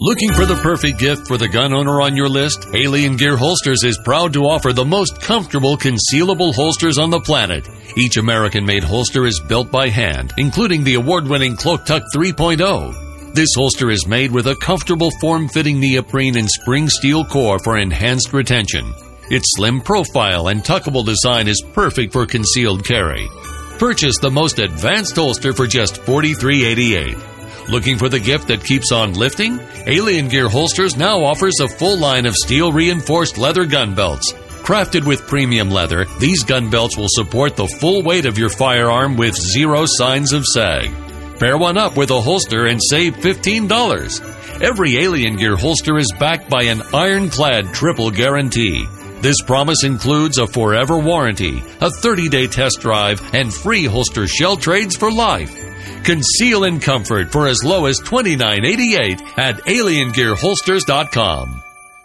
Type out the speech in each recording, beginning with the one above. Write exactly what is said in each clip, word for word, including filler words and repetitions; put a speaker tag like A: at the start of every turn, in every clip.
A: Looking for the perfect gift for the gun owner on your list? Alien Gear Holsters is proud to offer the most comfortable concealable holsters on the planet. Each American-made holster is built by hand, including the award-winning Cloak Tuck three point oh. This holster is made with a comfortable form-fitting neoprene and spring steel core for enhanced retention. Its slim profile and tuckable design is perfect for concealed carry. Purchase the most advanced holster for just forty-three dollars and eighty-eight cents. Looking for the gift that keeps on lifting? Alien Gear Holsters now offers a full line of steel-reinforced leather gun belts. Crafted with premium leather, these gun belts will support the full weight of your firearm with zero signs of sag. Pair one up with a holster and save fifteen dollars. Every Alien Gear holster is backed by an ironclad triple guarantee. This promise includes a forever warranty, a thirty-day test drive, and free holster shell trades for life. Conceal in comfort for as low as twenty-nine dollars and eighty-eight cents at alien gear holsters dot com.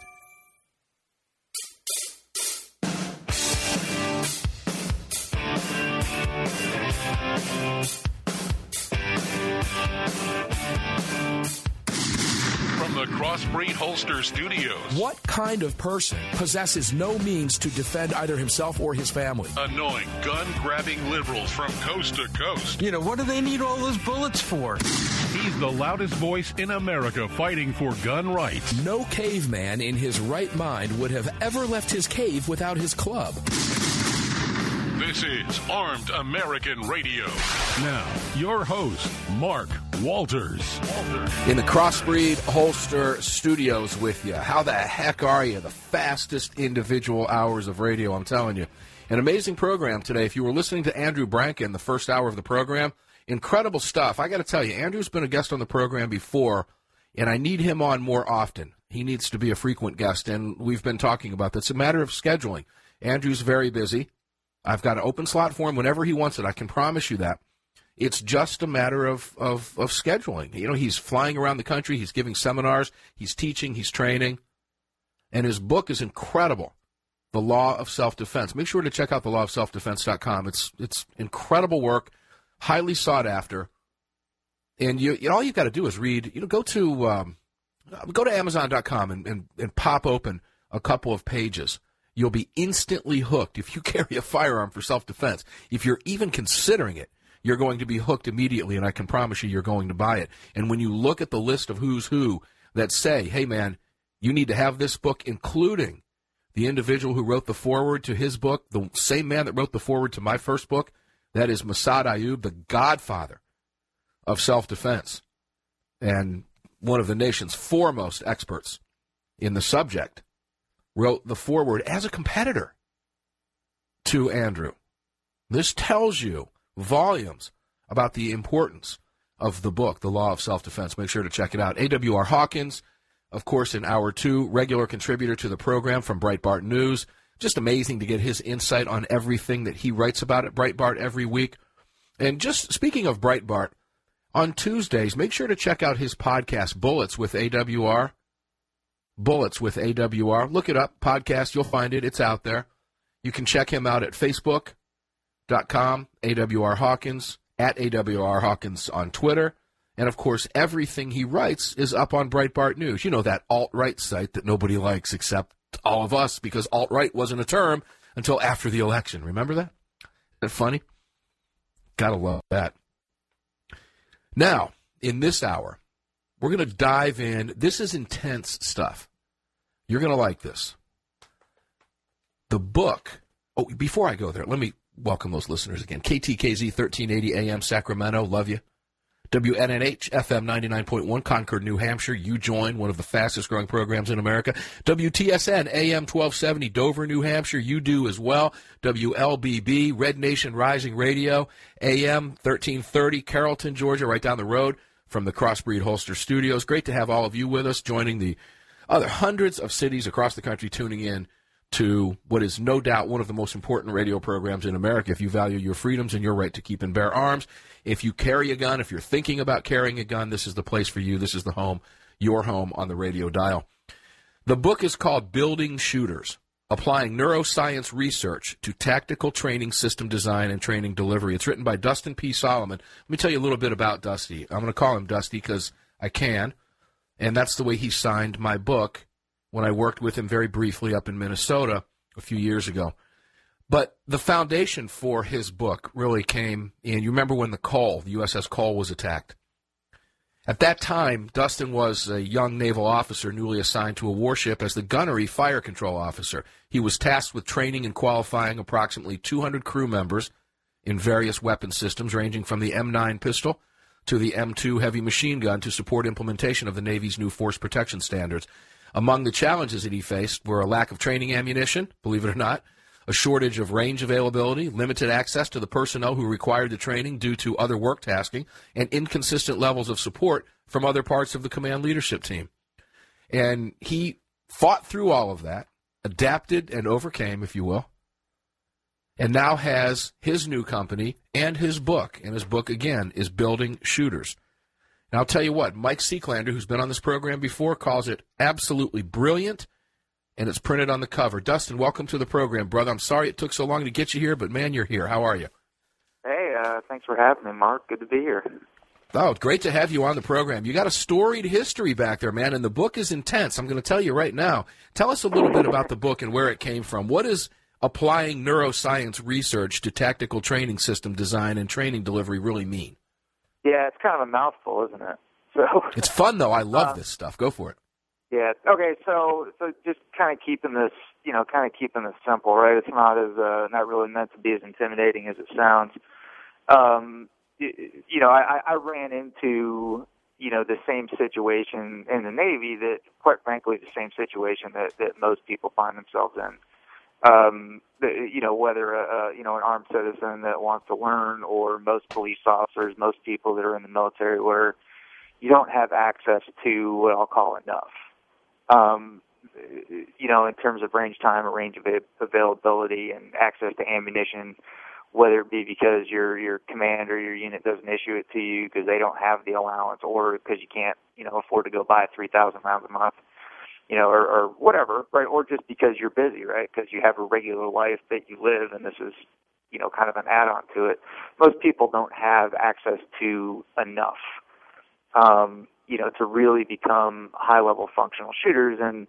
B: Crossbreed Holster Studios.
C: What kind of person possesses no means to defend either himself or his family?
B: Annoying, gun-grabbing liberals from coast to coast.
D: You know, what do they need all those bullets for?
B: He's the loudest voice in America fighting for gun rights.
C: No caveman in his right mind would have ever left his cave without his club.
B: This is Armed American Radio. Now, your host, Mark Walters.
E: In the Crossbreed Holster Studios with you. How the heck are you? The fastest individual hours of radio, I'm telling you. An amazing program today. If you were listening to Andrew Brankin the first hour of the program, incredible stuff. I got to tell you, Andrew's been a guest on the program before, and I need him on more often. He needs to be a frequent guest, and we've been talking about that. It's a matter of scheduling. Andrew's very busy. I've got an open slot for him whenever he wants it. I can promise you that. It's just a matter of, of, of scheduling. You know, he's flying around the country. He's giving seminars. He's teaching. He's training. And his book is incredible, The Law of Self-Defense. Make sure to check out the law of self defense dot com. It's it's incredible work, highly sought after. And you, you know, all you've got to do is read, you know, go to um, go to amazon dot com and, and, and pop open a couple of pages. You'll be instantly hooked if you carry a firearm for self-defense. If you're even considering it, you're going to be hooked immediately, and I can promise you you're going to buy it. And when you look at the list of who's who that say, hey, man, you need to have this book, including the individual who wrote the foreword to his book, the same man that wrote the foreword to my first book, that is Massad Ayoob, the godfather of self-defense and one of the nation's foremost experts in the subject, wrote the foreword as a competitor to Andrew. This tells you volumes about the importance of the book, The Law of Self-Defense. Make sure to check it out. A W R Hawkins, of course, in hour two, regular contributor to the program from Breitbart News. Just amazing to get his insight on everything that he writes about at Breitbart every week. And just speaking of Breitbart, on Tuesdays, make sure to check out his podcast, Bullets with A W R. Bullets with A W R. Look it up, podcast, you'll find it. It's out there. You can check him out at facebook dot com, A W R Hawkins, at A W R Hawkins on Twitter. And, of course, everything he writes is up on Breitbart News. You know, that alt-right site that nobody likes except all of us, because alt-right wasn't a term until after the election. Remember that? Isn't that funny? Gotta love that. Now, in this hour, we're going to dive in. This is intense stuff. You're going to like this. The book. Oh, before I go there, let me welcome those listeners again. K T K Z thirteen eighty A M Sacramento, love you. W N N H F M ninety-nine point one Concord, New Hampshire. You join one of the fastest growing programs in America. W T S N A M twelve seventy Dover, New Hampshire. You do as well. W L B B Red Nation Rising Radio, A M thirteen thirty Carrollton, Georgia, right down the road from the Crossbreed Holster Studios. Great to have all of you with us, joining the other hundreds of cities across the country tuning in to what is no doubt one of the most important radio programs in America. If you value your freedoms and your right to keep and bear arms, if you carry a gun, if you're thinking about carrying a gun, this is the place for you. This is the home, your home on the radio dial. The book is called Building Shooters, Applying Neuroscience Research to Tactical Training System Design and Training Delivery. It's written by Dustin P. Solomon. Let me tell you a little bit about Dusty. I'm going to call him Dusty because I can. And that's the way he signed my book when I worked with him very briefly up in Minnesota a few years ago. But the foundation for his book really came in, you remember when the Cole, the U S S Cole, was attacked. At that time, Dustin was a young naval officer newly assigned to a warship as the gunnery fire control officer. He was tasked with training and qualifying approximately two hundred crew members in various weapon systems, ranging from the M nine pistol to the M two heavy machine gun to support implementation of the Navy's new force protection standards. Among the challenges that he faced were a lack of training ammunition, believe it or not, a shortage of range availability, limited access to the personnel who required the training due to other work tasking, and inconsistent levels of support from other parts of the command leadership team. And he fought through all of that, adapted and overcame, if you will, and now has his new company and his book. And his book, again, is Building Shooters. And I'll tell you what, Mike Seeklander, who's been on this program before, calls it absolutely brilliant, and it's printed on the cover. Dustin, welcome to the program, brother. I'm sorry it took so long to get you here, but, man, you're here. How are you?
F: Hey, uh, thanks for having me, Mark. Good to be here.
E: Oh, great to have you on the program. You got a storied history back there, man, and the book is intense. I'm going to tell you right now. Tell us a little bit about the book and where it came from. What is applying neuroscience research to tactical training system design and training delivery really mean?
F: Yeah, it's kind of a mouthful, isn't it? So
E: it's fun, though. I love
F: uh,
E: this stuff. Go for it.
F: Yeah. Okay. So, so just kind of keeping this, you know, kind of keeping this simple, right? It's not as, uh, not really meant to be as intimidating as it sounds. Um, you, you know, I, I ran into, you know, the same situation in the Navy that, quite frankly, the same situation that, that most people find themselves in. Um, the, you know, whether a, you know, an armed citizen that wants to learn, or most police officers, most people that are in the military, where you don't have access to what I'll call enough. Um, you know, in terms of range time or range av- availability and access to ammunition, whether it be because your your command or your unit doesn't issue it to you because they don't have the allowance, or because you can't, you know, afford to go buy three thousand rounds a month. You know, or, or whatever, right? Or just because you're busy, right? Because you have a regular life that you live, and this is, you know, kind of an add-on to it. Most people don't have access to enough, um, you know, to really become high-level functional shooters. And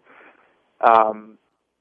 F: um,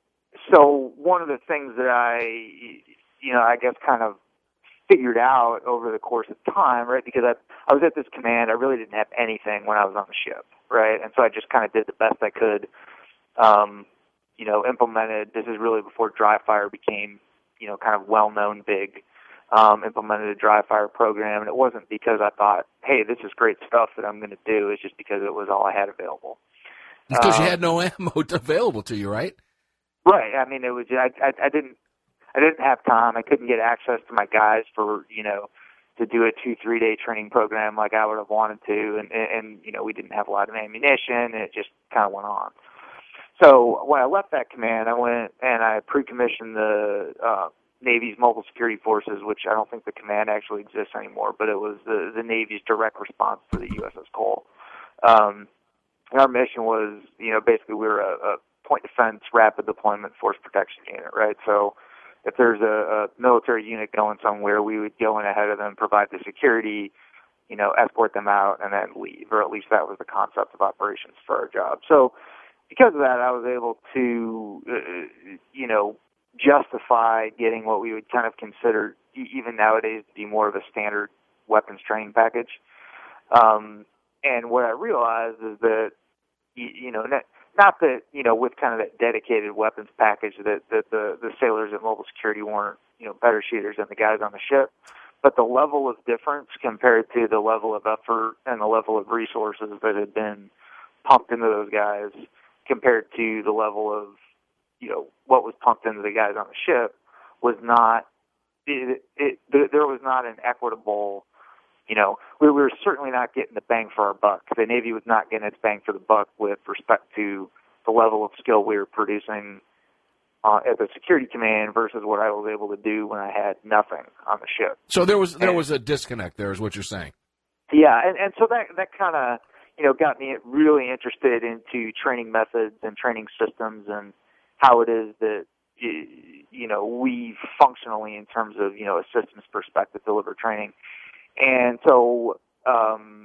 F: so one of the things that I, you know, I guess kind of figured out over the course of time, right? Because I, I was at this command, I really didn't have anything when I was on the ship, right? And so I just kind of did the best I could. Um, you know, implemented, this is really before dry fire became, you know, kind of well-known big, um, implemented a dry fire program. And it wasn't because I thought, hey, this is great stuff that I'm going to do. It's just because it was all I had available.
E: Because um, you had
F: um,
E: no ammo available to you, right?
F: Right. I mean, it was, I, I, I didn't, I didn't have time. I couldn't get access to my guys for, you know, to do a two, three day training program like I would have wanted to. And, and, and you know, we didn't have a lot of ammunition, and it just kind of went on. So when I left that command, I went and I pre-commissioned the uh, Navy's Mobile Security Forces, which I don't think the command actually exists anymore, but it was the, the Navy's direct response to the U S S Cole. Um, and our mission was, you know, basically we were a, a point defense rapid deployment force protection unit, right? So if there's a, a military unit going somewhere, we would go in ahead of them, provide the security, you know, escort them out, and then leave, or at least that was the concept of operations for our job. So because of that, I was able to, uh, you know, justify getting what we would kind of consider, even nowadays, to be more of a standard weapons training package. Um, and what I realized is that, you, you know, not, not that, you know, with kind of that dedicated weapons package that, that the, the sailors at Mobile Security weren't, you know, better shooters than the guys on the ship, but the level of difference compared to the level of effort and the level of resources that had been pumped into those guys compared to the level of, you know, what was pumped into the guys on the ship was not, it, it, there was not an equitable, you know, we were certainly not getting the bang for our buck. The Navy was not getting its bang for the buck with respect to the level of skill we were producing uh, at the security command versus what I was able to do when I had nothing on the ship.
E: So there was there
F: and,
E: was a disconnect there, is what you're saying.
F: Yeah, and, and so that that kind of, you know, got me really interested into training methods and training systems and how it is that, you know, we functionally, in terms of, you know, a systems perspective, deliver training. And so, um,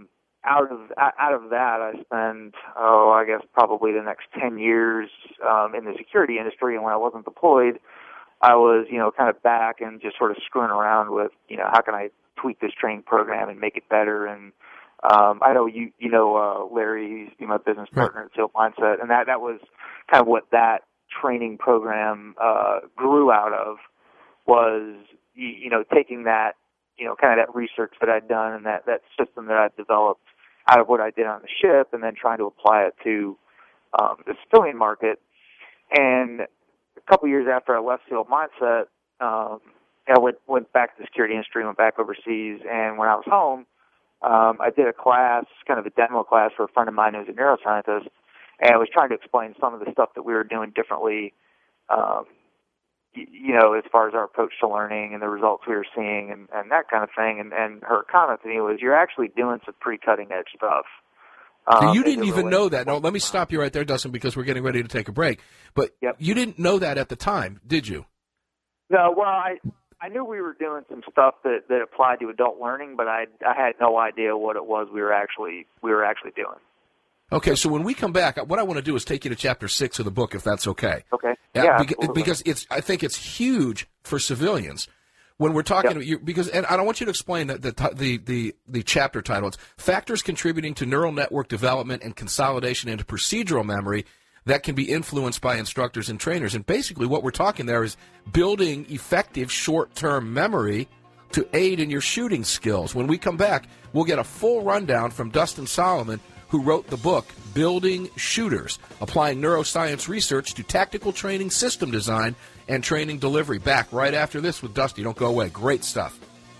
F: out of out of that, I spent, oh, I guess probably the next ten years um, in the security industry. And when I wasn't deployed, I was, you know, kind of back and just sort of screwing around with, you know, how can I tweak this training program and make it better. And um, I know you, you know, uh, Larry, he's my business partner right. at Seal Mindset, and that that was kind of what that training program uh, grew out of, was, you, you know, taking that, you know, kind of that research that I'd done and that, that system that I'd developed out of what I did on the ship, and then trying to apply it to um, the civilian market. And a couple years after I left Seal Mindset, um, I went, went back to the security industry, went back overseas, and when I was home, um, I did a class, kind of a demo class for a friend of mine who's a neuroscientist, and I was trying to explain some of the stuff that we were doing differently, um, you know, as far as our approach to learning and the results we were seeing and, and that kind of thing. And, and her comment to me was, you're actually doing some pretty cutting-edge stuff.
E: So
F: um,
E: you didn't even know that. No, let me stop you right there, Dustin, because we're getting ready to take a break. But
F: yep.
E: you didn't know that at the time, did you?
F: No, well, I I knew we were doing some stuff that, that applied to adult learning, but I I had no idea what it was we were actually we were actually doing.
E: Okay, so when we come back, what I want to do is take you to chapter six of the book, if that's okay.
F: Okay.
E: Yeah,
F: yeah
E: because, because it's I think it's huge for civilians when we're talking
F: yep.
E: you, because and I don't want you to explain the, the the the the chapter title. It's factors contributing to neural network development and consolidation into procedural memory that can be influenced by instructors and trainers. And basically what we're talking there is building effective short-term memory to aid in your shooting skills. When we come back, we'll get a full rundown from Dustin Solomon, who wrote the book Building Shooters, applying neuroscience research to tactical training system design and training delivery. Back right after this with Dusty. Don't go away. Great stuff.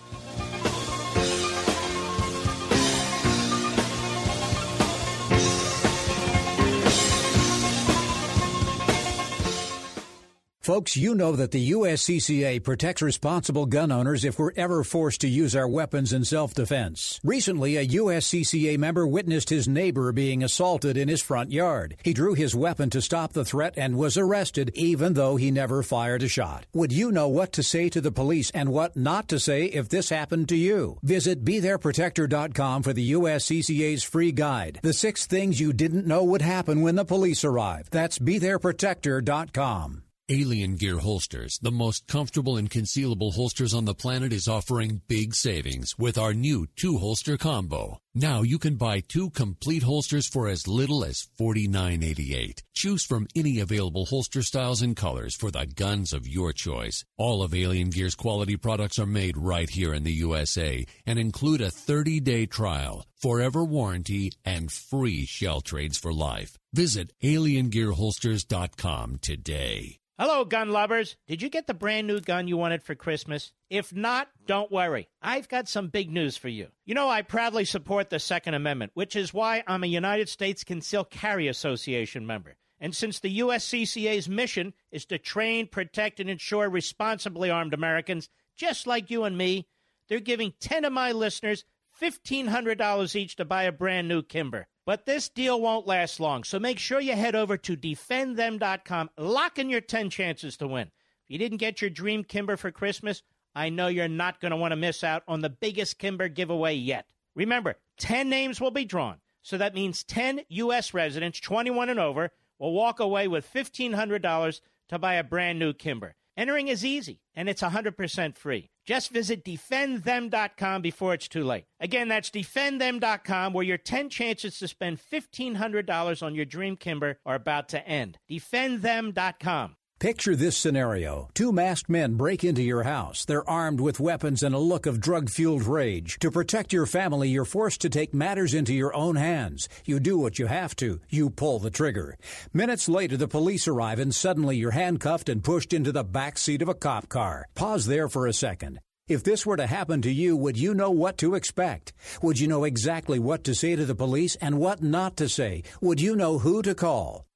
G: Folks, you know that the U S C C A protects responsible gun owners if we're ever forced to use our weapons in self-defense. Recently, a U S C C A member witnessed his neighbor being assaulted in his front yard. He drew his weapon to stop the threat and was arrested, even though he never fired a shot. Would you know what to say to the police and what not to say if this happened to you? Visit be there protector dot com for the U S C C A's free guide, The Six Things You Didn't Know Would Happen When the Police Arrive. That's be there protector dot com.
A: Alien Gear Holsters, the most comfortable and concealable holsters on the planet, is offering big savings with our new two-holster combo. Now you can buy two complete holsters for as little as forty-nine eighty-eight. Choose from any available holster styles and colors for the guns of your choice. All of Alien Gear's quality products are made right here in the U S A and include a thirty-day trial, forever warranty, and free shell trades for life. Visit alien gear holsters dot com today.
H: Hello, gun lovers. Did you get the brand new gun you wanted for Christmas? If not, don't worry. I've got some big news for you. You know, I proudly support the Second Amendment, which is why I'm a United States Concealed Carry Association member. And since the U S C C A's mission is to train, protect, and ensure responsibly armed Americans, just like you and me, they're giving ten of my listeners fifteen hundred dollars each to buy a brand new Kimber. But this deal won't last long, so make sure you head over to defend them dot com. Lock in your ten chances to win. If you didn't get your dream Kimber for Christmas, I know you're not going to want to miss out on the biggest Kimber giveaway yet. Remember, ten names will be drawn, so that means ten U S residents, twenty-one and over, will walk away with fifteen hundred dollars to buy a brand new Kimber. Entering is easy, and it's one hundred percent free. Just visit defend them dot com before it's too late. Again, that's defend them dot com, where your ten chances to spend fifteen hundred dollars on your dream Kimber are about to end. defend them dot com.
G: Picture this scenario. Two masked men break into your house. They're armed with weapons and a look of drug-fueled rage. To protect your family, you're forced to take matters into your own hands. You do what you have to. You pull the trigger. Minutes later, the police arrive, and suddenly you're handcuffed and pushed into the back seat of a cop car. Pause there for a second. If this were to happen to you, would you know what to expect? Would you know exactly what to say to the police and what not to say? Would you know who to call?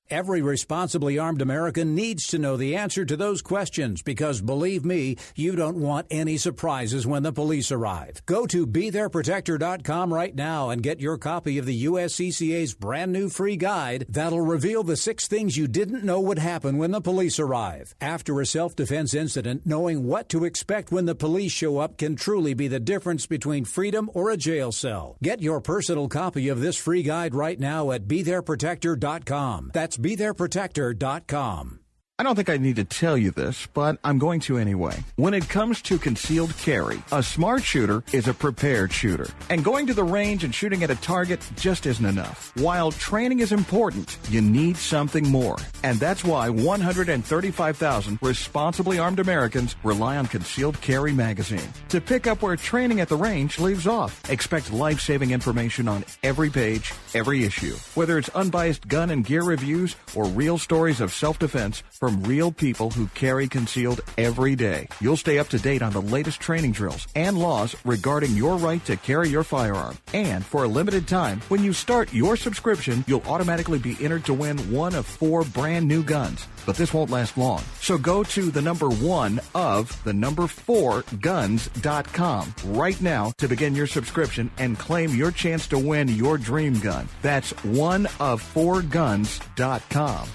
G: Every responsibly armed American needs to know the answer to those questions because, believe me, you don't want any surprises when the police arrive. Go to be there protector dot com right now and get your copy of the U S C C A's brand new free guide that'll reveal the six things you didn't know would happen when the police arrive. After a self-defense incident, knowing what to expect when the police show up can truly be the difference between freedom or a jail cell. Get your personal copy of this free guide right now at be there protector dot com. That's be there protector dot com.
I: I don't think I need to tell you this, but I'm going to anyway. When it comes to concealed carry, a smart shooter is a prepared shooter. And going to the range and shooting at a target just isn't enough. While training is important, you need something more. And that's why one hundred thirty-five thousand responsibly armed Americans rely on Concealed Carry Magazine to pick up where training at the range leaves off. Expect life-saving information on every page, every issue. Whether it's unbiased gun and gear reviews or real stories of self-defense from real people who carry concealed every day. You'll stay up to date on the latest training drills and laws regarding your right to carry your firearm. And for a limited time, when you start your subscription, you'll automatically be entered to win one of four brand new guns. But this won't last long. So go to the number one of the number four guns dot com right now to begin your subscription and claim your chance to win your dream gun. That's one of four guns dot com.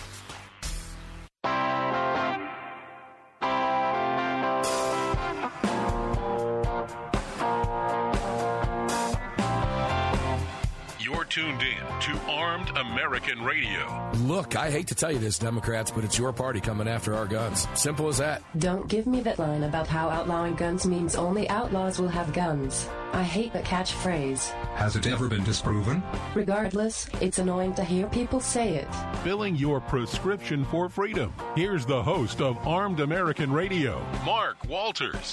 B: Tuned in to Armed American Radio.
C: Look, I hate to tell you this, Democrats, but it's your party coming after our guns. Simple as that.
J: Don't give me that line about how outlawing guns means only outlaws will have guns. I hate that catchphrase.
K: Has it ever been disproven?
J: Regardless, it's annoying to hear people say it.
B: Filling your prescription for freedom. Here's the host of Armed American Radio, Mark Walters.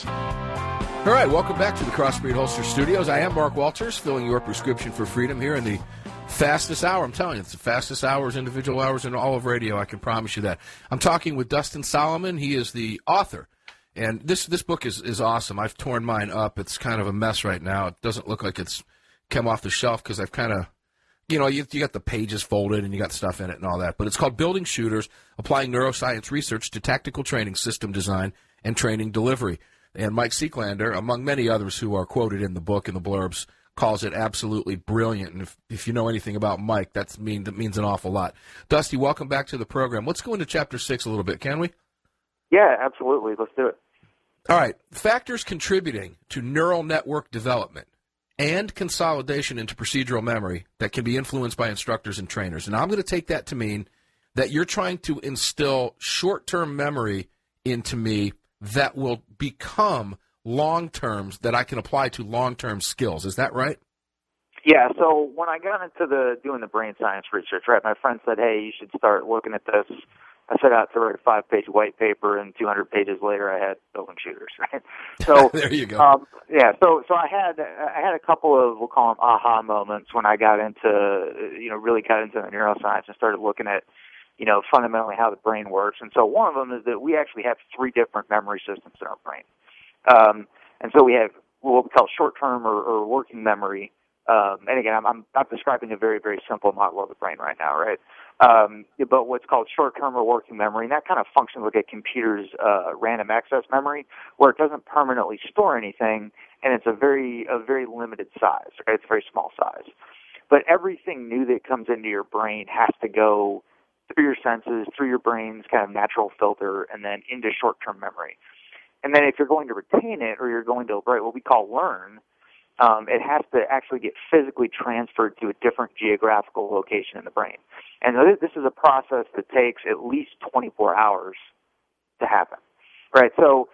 E: All right, welcome back to the Crossbreed Holster Studios. I am Mark Walters, filling your prescription for freedom here in the fastest hour. I'm telling you, it's the fastest hours, individual hours in all of radio. I can promise you that. I'm talking with Dustin Solomon. He is the author. And this this book is, is awesome. I've torn mine up. It's kind of a mess right now. It doesn't look like it's come off the shelf because I've kind of, you know, you, you got the pages folded and you got stuff in it and all that. But it's called Building Shooters, Applying Neuroscience Research to Tactical Training System Design and Training Delivery. And Mike Sieklander, among many others who are quoted in the book and the blurbs, calls it absolutely brilliant. And if, if you know anything about Mike, that's mean, that means an awful lot. Dusty, welcome back to the program. Let's go into Chapter six a little bit, can we?
F: Yeah, absolutely. Let's do it.
E: All right. Factors contributing to neural network development and consolidation into procedural memory that can be influenced by instructors and trainers. And I'm going to take that to mean that you're trying to instill short-term memory into me that will become long-terms, that I can apply to long-term skills. Is that right?
F: Yeah, so when I got into the doing the brain science research, right, my friend said, hey, you should start looking at this. I set out to write a five-page white paper, and two hundred pages later, I had Building Shooters, right? So
E: there you go.
F: Um, yeah, so so I had I had a couple of, we'll call them aha moments when I got into, you know, really got into the neuroscience and started looking at, you know, fundamentally how the brain works. And so one of them is that we actually have three different memory systems in our brain. Um, and so we have what we call short-term or, or working memory. Um, and again, I'm, I'm, I'm describing a very, very simple model of the brain right now, right? Um, but what's called short-term or working memory, and that kind of functions like a computer's uh, random access memory, where it doesn't permanently store anything, and it's a very, a very limited size. Okay? It's a very small size. But everything new that comes into your brain has to go through your senses, through your brain's kind of natural filter, and then into short-term memory. And then if you're going to retain it, or you're going to write what we call learn, um, it has to actually get physically transferred to a different geographical location in the brain. And this is a process that takes at least twenty-four hours to happen, right? So,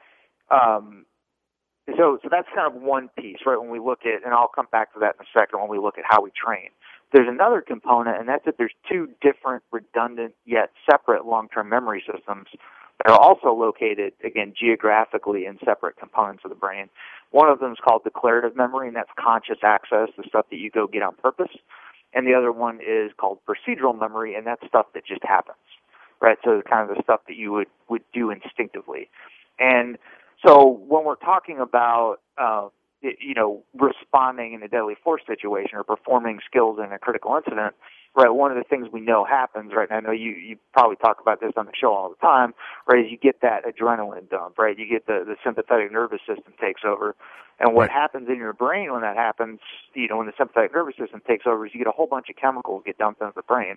F: um, so, so that's kind of one piece, right? When we look at, and I'll come back to that in a second when we look at how we train. There's another component, and that's that there's two different, redundant yet separate long-term memory systems that are also located, again, geographically in separate components of the brain. One of them is called declarative memory, and that's conscious access, the stuff that you go get on purpose. And the other one is called procedural memory, and that's stuff that just happens, right? So kind of the stuff that you would, would do instinctively. And so when we're talking about uh, you know, responding in a deadly force situation or performing skills in a critical incident, right, one of the things we know happens, right, and I know you, you probably talk about this on the show all the time, right, is you get that adrenaline dump, right? You get the, the sympathetic nervous system takes over. And what
E: right.
F: happens in your brain when that happens, you know, when the sympathetic nervous system takes over, is you get a whole bunch of chemicals get dumped into the brain.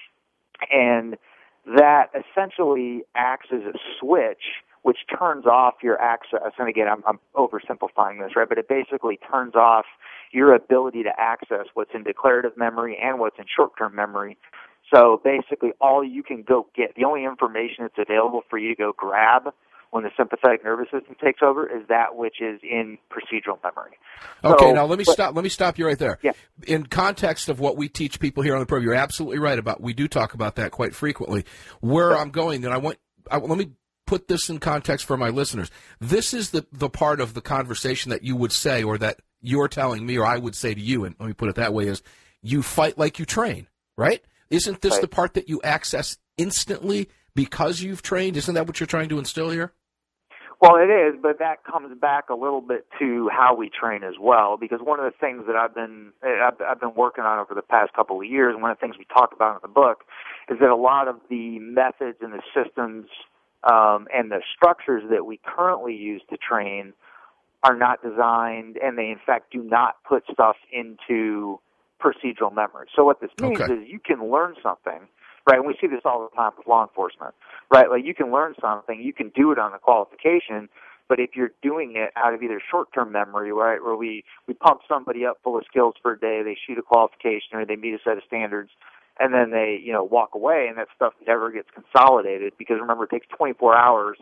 F: And that essentially acts as a switch which turns off your access. And again, I'm, I'm oversimplifying this, right? But it basically turns off your ability to access what's in declarative memory and what's in short-term memory. So basically, all you can go get, the only information that's available for you to go grab when the sympathetic nervous system takes over is that which is in procedural memory.
E: Okay,
F: so,
E: now let me
F: but,
E: stop. Let me stop you right there.
F: Yeah.
E: In context of what we teach people here on the program, you're absolutely right about. We do talk about that quite frequently. Where I'm going, then I want. I, let me put this in context for my listeners. This is the the part of the conversation that you would say, or that you're telling me, or I would say to you, and let me put it that way: is you fight like you train, right? Isn't this
F: right.
E: the part that you access instantly because you've trained? Isn't that what you're trying to instill here?
F: Well, it is, but that comes back a little bit to how we train as well, because one of the things that I've been I've, I've been working on over the past couple of years, and one of the things we talk about in the book, is that a lot of the methods and the systems um, and the structures that we currently use to train are not designed, and they in fact do not put stuff into procedural memory. So what this means
E: okay.
F: is you can learn something. Right, and we see this all the time with law enforcement, right? Like you can learn something, you can do it on the qualification, but if you're doing it out of either short-term memory, right, where we, we pump somebody up full of skills for a day, they shoot a qualification or they meet a set of standards, and then they, you know, walk away, and that stuff never gets consolidated because, remember, it takes twenty-four hours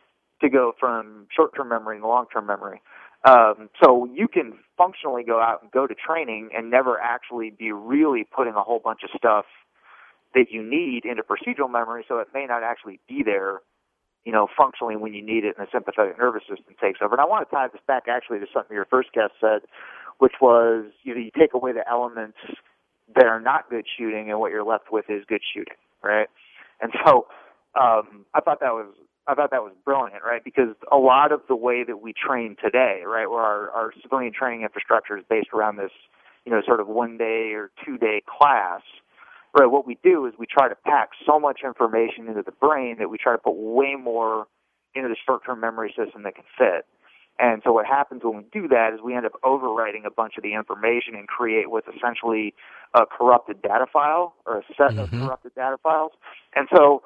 F: to go from short-term memory to long-term memory. Um, so you can functionally go out and go to training and never actually be really putting a whole bunch of stuff that you need into procedural memory, so it may not actually be there, you know, functionally when you need it, and the sympathetic nervous system takes over. And I want to tie this back actually to something your first guest said, which was, you know, you take away the elements that are not good shooting, and what you're left with is good shooting, right? And so um, I thought that was I thought that was brilliant, right? Because a lot of the way that we train today, right, where our, our civilian training infrastructure is based around this, you know, sort of one day or two day class. Right, what we do is we try to pack so much information into the brain that we try to put way more into the short-term memory system that can fit. And so what happens when we do that is we end up overwriting a bunch of the information and create what's essentially a corrupted data file or a set mm-hmm. of corrupted data files. And so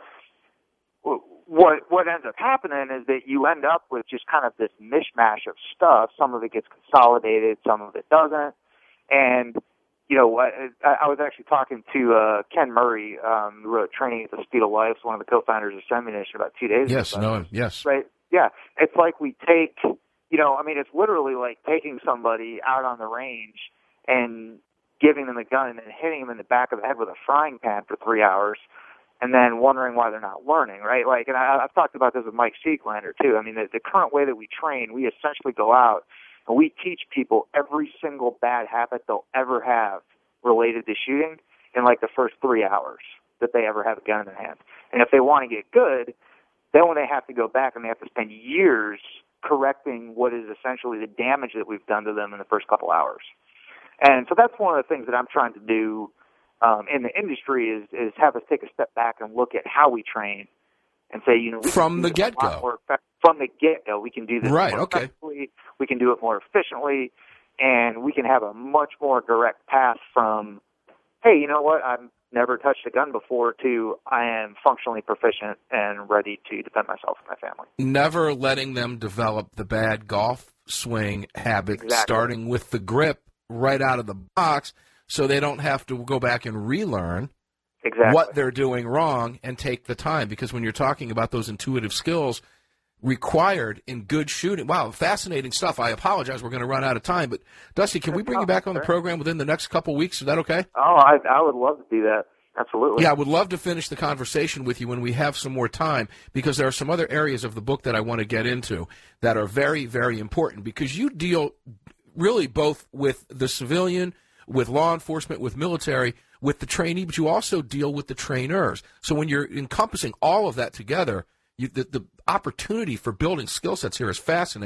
F: what what ends up happening is that you end up with just kind of this mishmash of stuff. Some of it gets consolidated, some of it doesn't. And you know, I, I was actually talking to uh, Ken Murray, um, who wrote Training at the Speed of Life, one of the co-founders of Semmunition, about two days ago.
E: Yes, know him, yes.
F: Right, yeah. It's like we take, you know, I mean, it's literally like taking somebody out on the range and giving them a gun and then hitting them in the back of the head with a frying pan for three hours and then wondering why they're not learning, right? Like, and I, I've talked about this with Mike Sieklander, too. I mean, the, the current way that we train, we essentially go out and we teach people every single bad habit they'll ever have related to shooting in like the first three hours that they ever have a gun in their hand. And if they want to get good, then when they have to go back and they have to spend years correcting what is essentially the damage that we've done to them in the first couple hours. And so that's one of the things that I'm trying to do um, in the industry is, is have us take a step back and look at how we train and say, you know, we
E: from the get-go.
F: From the get-go, we can do this
E: right,
F: more
E: okay.
F: effectively, we can do it more efficiently, and we can have a much more direct path from, hey, you know what, I've never touched a gun before, to I am functionally proficient and ready to defend myself and my family.
E: Never letting them develop the bad golf swing habit,
F: exactly.
E: starting with the grip right out of the box, so they don't have to go back and relearn
F: exactly.
E: what they're doing wrong and take the time. Because when you're talking about those intuitive skills required in good shooting. Wow, fascinating stuff. I apologize. We're going to run out of time. But, Dusty, can we bring you back on the program within the next couple weeks? Is that okay?
F: Oh, I, I would love to do that. Absolutely.
E: Yeah, I would love to finish the conversation with you when we have some more time, because there are some other areas of the book that I want to get into that are very, very important, because you deal really both with the civilian, with law enforcement, with military, with the trainee, but you also deal with the trainers. So when you're encompassing all of that together, You, the, the opportunity for building skill sets here is fascinating,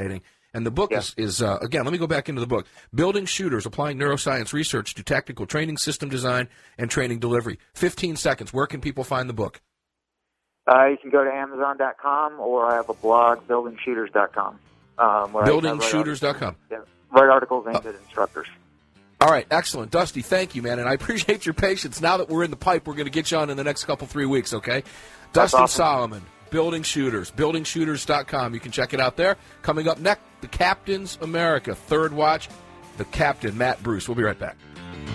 E: And the book yeah. is, is uh, again, let me go back into the book. Building Shooters, Applying Neuroscience Research to Tactical Training System Design and Training Delivery. fifteen seconds. Where can people find the book?
F: Uh, you can go to Amazon dot com, or I have a blog, building shooters dot com. Um,
E: building shooters dot com.
F: Yeah, write articles aimed uh, at instructors.
E: All right, excellent. Dusty, thank you, man, and I appreciate your patience. Now that we're in the pipe, we're going to get you on in the next couple, three weeks, okay?
F: That's
E: Dustin
F: awesome.
E: Solomon, Building Shooters, building shooters dot com. You can check it out there. Coming up next, The Captain's America, Third Watch, the Captain, Matt Bruce. We'll be right back.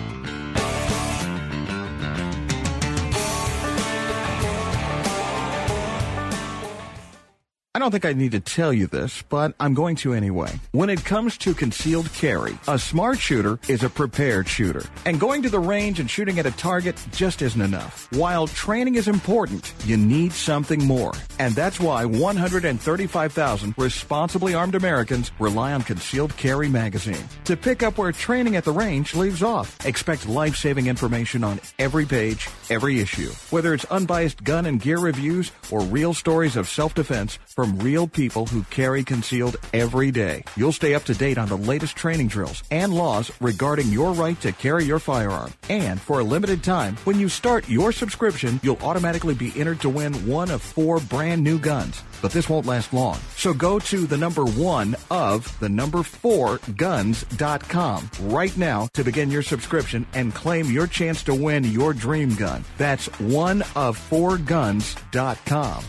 I: I don't think I need to tell you this, but I'm going to anyway. When it comes to concealed carry, a smart shooter is a prepared shooter. And going to the range and shooting at a target just isn't enough. While training is important, you need something more. And that's why one hundred thirty-five thousand responsibly armed Americans rely on Concealed Carry magazine. To pick up where training at the range leaves off, expect life-saving information on every page, every issue. Whether it's unbiased gun and gear reviews or real stories of self-defense from real people who carry concealed every day. You'll stay up to date on the latest training drills and laws regarding your right to carry your firearm. And for a limited time, when you start your subscription, you'll automatically be entered to win one of four brand new guns. But this won't last long. So go to the number one of the number four guns dot com right now to begin your subscription and claim your chance to win your dream gun. That's one of four guns dot com.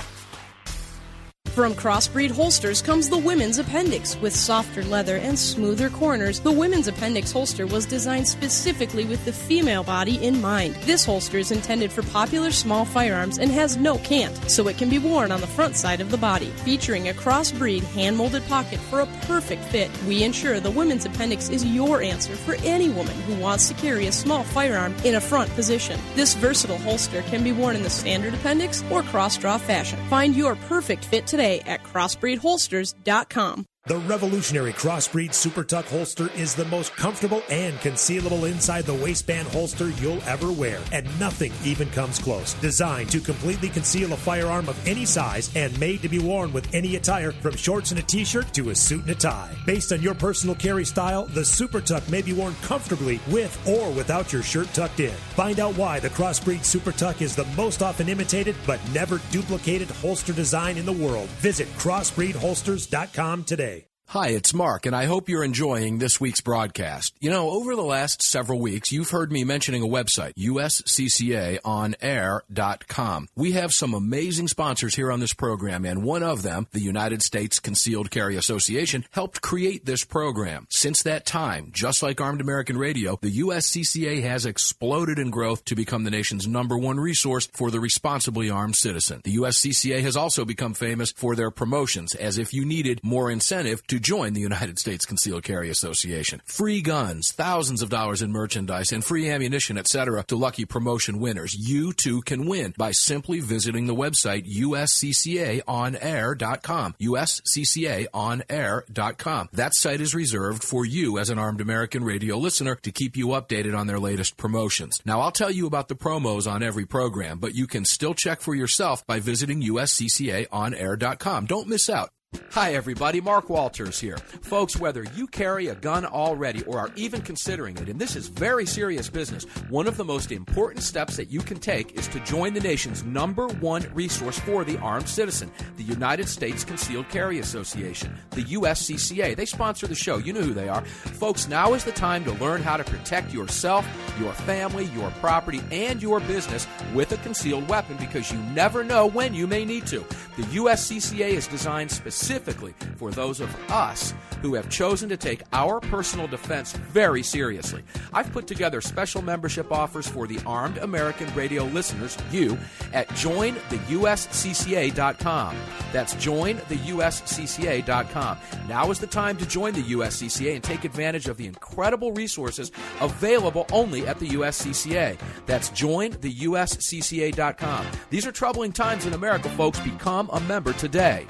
L: From Crossbreed Holsters comes the Women's Appendix. With softer leather and smoother corners, the Women's Appendix holster was designed specifically with the female body in mind. This holster is intended for popular small firearms and has no cant, so it can be worn on the front side of the body. Featuring a Crossbreed hand-molded pocket for a perfect fit, we ensure the Women's Appendix is your answer for any woman who wants to carry a small firearm in a front position. This versatile holster can be worn in the standard appendix or cross-draw fashion. Find your perfect fit today at crossbreed holsters dot com.
M: The revolutionary Crossbreed Super Tuck holster is the most comfortable and concealable inside the waistband holster you'll ever wear, and nothing even comes close. Designed to completely conceal a firearm of any size and made to be worn with any attire, from shorts and a t-shirt to a suit and a tie. Based on your personal carry style, the Super Tuck may be worn comfortably with or without your shirt tucked in. Find out why the Crossbreed Super Tuck is the most often imitated but never duplicated holster design in the world. Visit crossbreed holsters dot com today.
C: Hi, it's Mark, and I hope you're enjoying this week's broadcast. You know, over the last several weeks, you've heard me mentioning a website, U S C C A on air dot com. We have some amazing sponsors here on this program, and one of them, the United States Concealed Carry Association, helped create this program. Since that time, just like Armed American Radio, the U S C C A has exploded in growth to become the nation's number one resource for the responsibly armed citizen. The U S C C A has also become famous for their promotions, as if you needed more incentive to join the United States Concealed Carry Association. Free guns, thousands of dollars in merchandise, and free ammunition, et cetera to lucky promotion winners. You too can win by simply visiting the website U S C C A on air dot com. U S C C A on air dot com. That site is reserved for you as an Armed American Radio listener to keep you updated on their latest promotions. Now, I'll tell you about the promos on every program, but you can still check for yourself by visiting U S C C A on air dot com. Don't miss out. Hi, everybody. Mark Walters here. Folks, whether you carry a gun already or are even considering it, and this is very serious business, one of the most important steps that you can take is to join the nation's number one resource for the armed citizen, the United States Concealed Carry Association, the U S C C A. They sponsor the show. You know who they are. Folks, now is the time to learn how to protect yourself, your family, your property, and your business with a concealed weapon, because you never know when you may need to. The U S C C A is designed specifically Specifically for those of us who have chosen to take our personal defense very seriously. I've put together special membership offers for the Armed American Radio listeners, you, at join the U S C C A dot com. That's join the U S C C A dot com. Now is the time to join the U S C C A and take advantage of the incredible resources available only at the U S C C A. That's join the U S C C A dot com. These are troubling times in America, folks. Become a member today.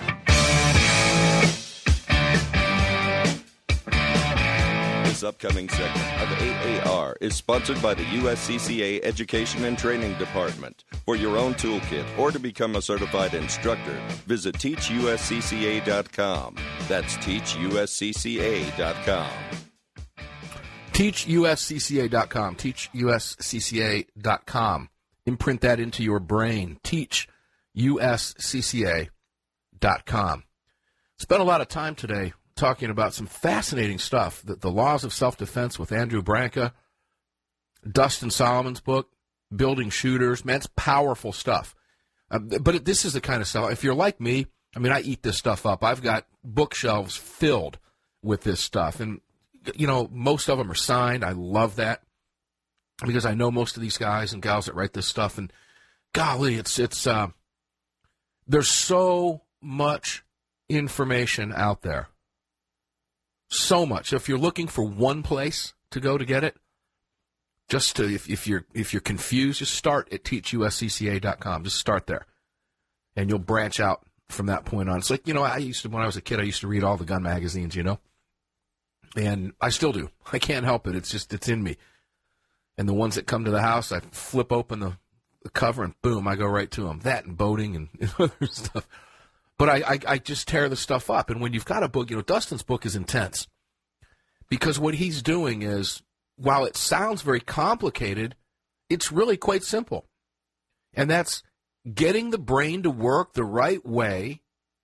N: This upcoming segment of A A R is sponsored by the U S C C A Education and Training Department. For your own toolkit or to become a certified instructor, visit teach U S C C A dot com. That's teach U S C C A dot com.
E: teach U S C C A dot com. teach U S C C A dot com. Imprint that into your brain. teach U S C C A dot com. Spent a lot of time today talking about some fascinating stuff, the, the laws of self-defense with Andrew Branca, Dustin Solomon's book, Building Shooters. Man, it's powerful stuff. Uh, but it, this is the kind of stuff, if you're like me, I mean, I eat this stuff up. I've got bookshelves filled with this stuff. And, you know, most of them are signed. I love that because I know most of these guys and gals that write this stuff. And, golly, it's, it's uh, there's so much information out there. So much. If you're looking for one place to go to get it, just to, if, if you're if you're confused, just start at teach U S C C A dot com. Just start there, and you'll branch out from that point on. It's like, you know, I used to, when I was a kid, I used to read all the gun magazines, you know, and I still do. I can't help it. It's just, it's in me. And the ones that come to the house, I flip open the, the cover, and boom, I go right to them. That and boating and, and other stuff. But I, I, I just tear the stuff up. And when you've got a book, you know, Dustin's book is intense. Because what he's doing is, while it sounds very complicated, it's really quite simple. And that's getting the brain to work the right way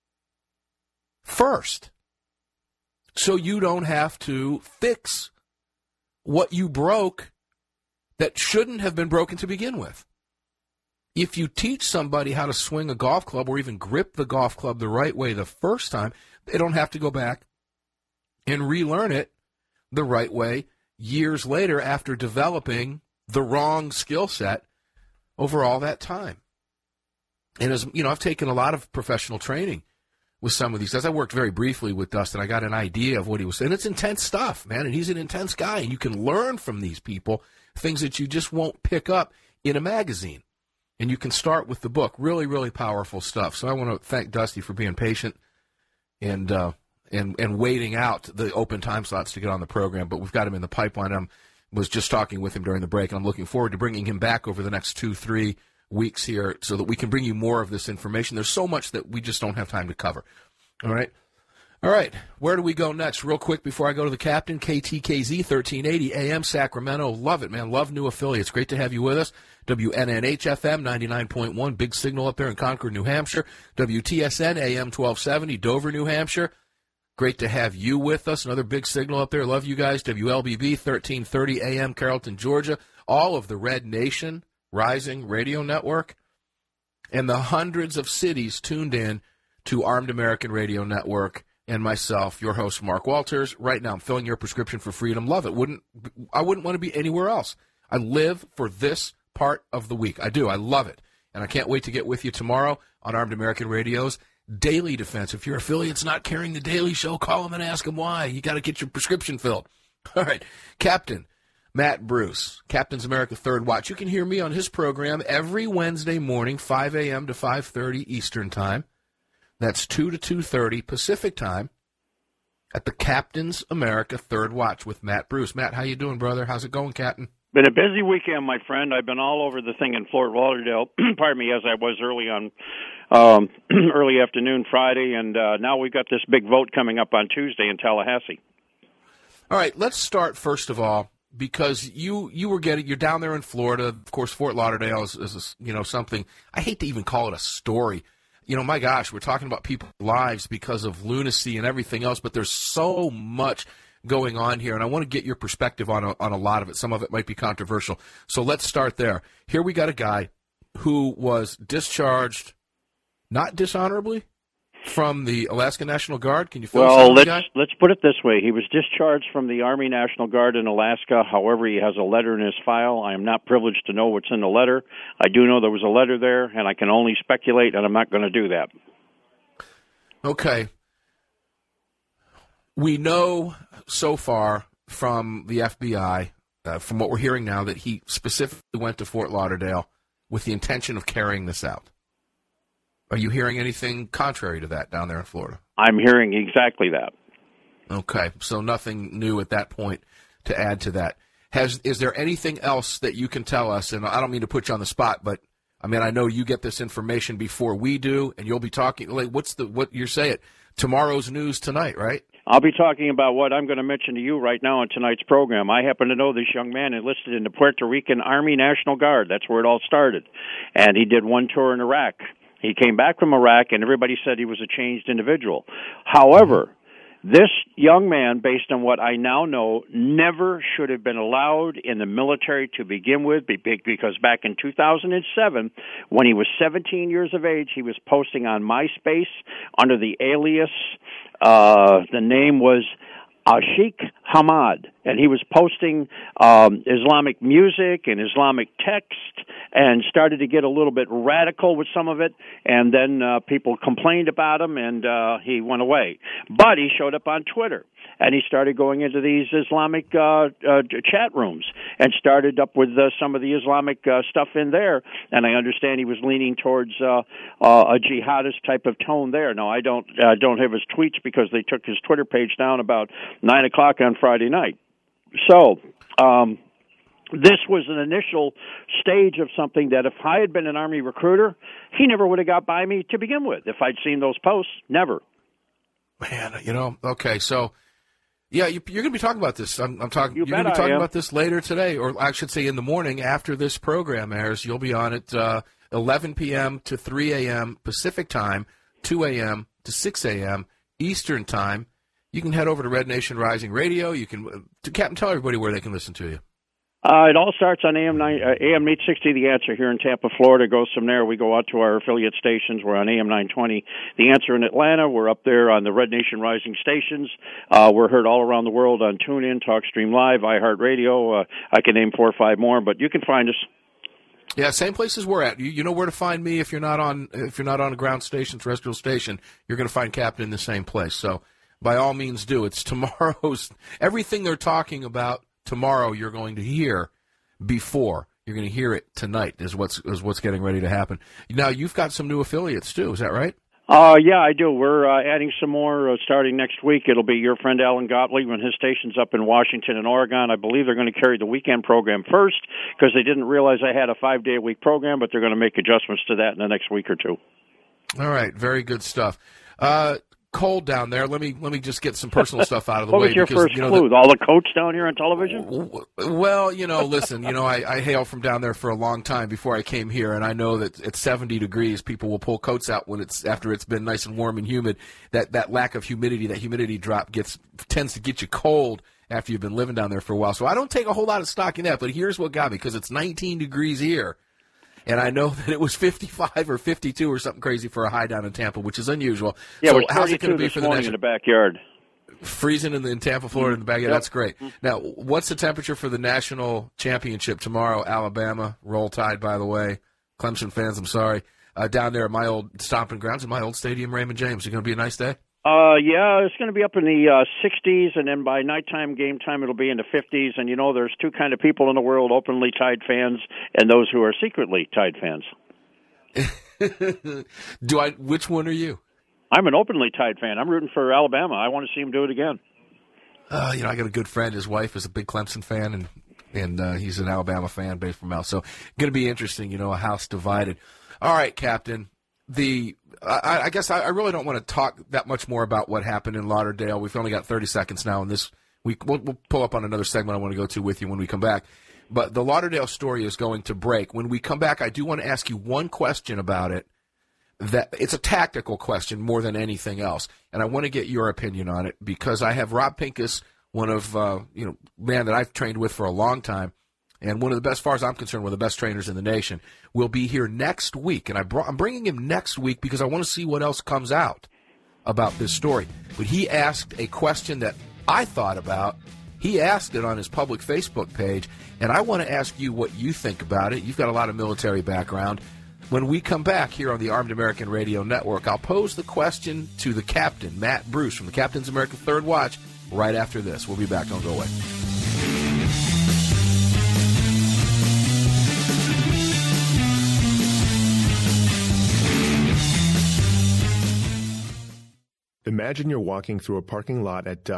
E: first. So you don't have to fix what you broke that shouldn't have been broken to begin with. If you teach somebody how to swing a golf club or even grip the golf club the right way the first time, they don't have to go back and relearn it the right way years later after developing the wrong skill set over all that time. And as you know, I've taken a lot of professional training with some of these guys. I worked very briefly with Dustin. I got an idea of what he was saying. It's intense stuff, man, and he's an intense guy, and you can learn from these people things that you just won't pick up in a magazine. And you can start with the book. Really, really powerful stuff. So I want to thank Dusty for being patient and uh, and and waiting out the open time slots to get on the program. But we've got him in the pipeline. I was just talking with him during the break, and I'm looking forward to bringing him back over the next two, three weeks here so that we can bring you more of this information. There's so much that we just don't have time to cover. All right? All right, where do we go next? Real quick before I go to the captain, K T K Z, thirteen eighty A M, Sacramento. Love it, man. Love new affiliates. Great to have you with us. W N N H F M, ninety-nine point one, big signal up there in Concord, New Hampshire. W T S N, A M twelve seventy, Dover, New Hampshire. Great to have you with us. Another big signal up there. Love you guys. W L B B, thirteen thirty A M, Carrollton, Georgia. All of the Red Nation Rising Radio Network. And the hundreds of cities tuned in to Armed American Radio Network. And myself, your host, Mark Walters. Right now, I'm filling your prescription for freedom. Love it. Wouldn't I wouldn't want to be anywhere else. I live for this part of the week. I do. I love it. And I can't wait to get with you tomorrow on Armed American Radio's Daily Defense. If your affiliate's not carrying the Daily Show, call them and ask them why. You got to get your prescription filled. All right. Captain Matt Bruce, Captain's America Third Watch. You can hear me on his program every Wednesday morning, five A M to five thirty Eastern Time. That's two to two thirty Pacific Time at the Captain's America Third Watch with Matt Bruce. Matt, how you doing, brother? How's it going, Captain?
O: Been a busy weekend, my friend. I've been all over the thing in Fort Lauderdale, pardon me, as I was early on um, early afternoon Friday, and uh, now we've got this big vote coming up on Tuesday in Tallahassee.
E: All right, let's start first of all, because you you were getting, you're down there in Florida. Of course, Fort Lauderdale is, is you know, something, I hate to even call it a story. You know, my gosh, we're talking about people's lives because of lunacy and everything else, but there's so much going on here, and I want to get your perspective on a, on a lot of it. Some of it might be controversial. So let's start there. Here we got a guy who was discharged, not dishonorably, from the Alaska National Guard. Can you fill
O: Well, let's
E: guy?
O: let's put it this way. He was discharged from the Army National Guard in Alaska. However, he has a letter in his file. I am not privileged to know what's in the letter. I do know there was a letter there, and I can only speculate, and I'm not going to do that.
E: Okay. We know so far from the F B I, uh, from what we're hearing now, that he specifically went to Fort Lauderdale with the intention of carrying this out. Are you hearing anything contrary to that down there in Florida?
O: I'm hearing exactly that.
E: Okay, so nothing new at that point to add to that. Has is there anything else that you can tell us? And I don't mean to put you on the spot, but I mean I know you get this information before we do, and you'll be talking. Like, what's the what you're saying? Tomorrow's news tonight, right?
O: I'll be talking about what I'm going to mention to you right now on tonight's program. I happen to know this young man enlisted in the Puerto Rican Army National Guard. That's where it all started. And he did one tour in Iraq. He came back from Iraq, and everybody said he was a changed individual. However, this young man, based on what I now know, never should have been allowed in the military to begin with, because back in two thousand seven, when he was seventeen years of age, he was posting on MySpace under the alias, uh, the name was Ashik Hamad, and he was posting um, Islamic music and Islamic text and started to get a little bit radical with some of it, and then uh, people complained about him, and uh, he went away. But he showed up on Twitter, and he started going into these Islamic uh, uh, chat rooms and started up with uh, some of the Islamic uh, stuff in there, and I understand he was leaning towards uh, uh, a jihadist type of tone there. Now, I don't uh, don't have his tweets because they took his Twitter page down about nine o'clock on Friday night. So, um, this was an initial stage of something that if I had been an Army recruiter, he never would have got by me to begin with. If I'd seen those posts, never.
E: Man, you know, okay, so, yeah, you, you're going to be talking about this. I'm, I'm talking.
O: You
E: you're going to be
O: bet I
E: talking
O: am.
E: about this later today, or I should say in the morning after this program airs. You'll be on at uh, eleven p.m. to three a.m. Pacific time, two a.m. to six a.m. Eastern time. You can head over to Red Nation Rising Radio. You can, uh, to Captain, tell everybody where they can listen to you.
O: Uh, it all starts on A M nine, uh, A M eight sixty, The Answer here in Tampa, Florida. Goes from there. We go out to our affiliate stations. We're on A M nine twenty, The Answer in Atlanta. We're up there on the Red Nation Rising stations. Uh, we're heard all around the world on TuneIn, TalkStream Live, iHeartRadio. Uh, I can name four or five more, but you can find us.
E: Yeah, same places we're at. You, you know where to find me if you're not on if you're not on a ground station, terrestrial station. You're going to find Captain in the same place. So by all means, do. It's tomorrow's everything they're talking about. Tomorrow you're going to hear before. You're going to hear it tonight is what's is what's getting ready to happen. Now, you've got some new affiliates, too. Is that right?
O: Uh, yeah, I do. We're uh, adding some more uh, starting next week. It'll be your friend Alan Gottlieb when his station's up in Washington and Oregon. I believe they're going to carry the weekend program first because they didn't realize I had a five-day-a-week program, but they're going to make adjustments to that in the next week or two.
E: All right. Very good stuff. Uh Cold down there. Let me let me just get some personal stuff out of the
O: what
E: way.
O: was your
E: because,
O: first
E: you know,
O: clue?
E: the,
O: All the coats down here on television?
E: Well, you know, listen, you know, I, I hail from down there for a long time before I came here, and I know that at seventy degrees, people will pull coats out when it's after it's been nice and warm and humid. That that lack of humidity, that humidity drop gets tends to get you cold after you've been living down there for a while. So I don't take a whole lot of stock in that. But here's what got me, because it's nineteen degrees here. And I know that it was fifty-five or fifty-two or something crazy for a high down in Tampa, which is unusual.
O: Yeah,
E: so
O: it was
E: how's it going to be
O: this
E: for the
O: morning
E: next
O: in the backyard?
E: Freezing in, the, in Tampa, Florida, in the backyard.
O: Yep.
E: That's great. Now, what's the temperature for the national championship tomorrow? Alabama, Roll Tide, by the way. Clemson fans, I'm sorry. Uh, down there at my old stomping grounds, in my old stadium, Raymond James. Is it going to be a nice day?
O: Uh, yeah, it's going to be up in the uh, sixties, and then by nighttime, game time, it'll be in the fifties. And, you know, there's two kind of people in the world, openly Tide fans and those who are secretly Tide fans.
E: Do I? Which one are you?
O: I'm an openly Tide fan. I'm rooting for Alabama. I want to see him do it again.
E: Uh, you know, I got a good friend. His wife is a big Clemson fan, and and uh, he's an Alabama fan based from Al. So, going to be interesting. You know, a house divided. All right, Captain. The I, I guess I, I really don't want to talk that much more about what happened in Lauderdale. We've only got thirty seconds now, and this we we'll, we'll pull up on another segment I want to go to with you when we come back. But the Lauderdale story is going to break. When we come back, I do want to ask you one question about it. That it's a tactical question more than anything else, and I want to get your opinion on it because I have Rob Pincus, one of uh, you know man that I've trained with for a long time, and one of the best, as far as I'm concerned, one of the best trainers in the nation, will be here next week, and I brought, I'm bringing him next week because I want to see what else comes out about this story. But he asked a question that I thought about. He asked it on his public Facebook page, and I want to ask you what you think about it. You've got a lot of military background. When we come back here on the Armed American Radio Network, I'll pose the question to the captain, Matt Bruce, from the Captain's American Third Watch, right after this. We'll be back. Don't go away.
P: Imagine you're walking through a parking lot at dusk.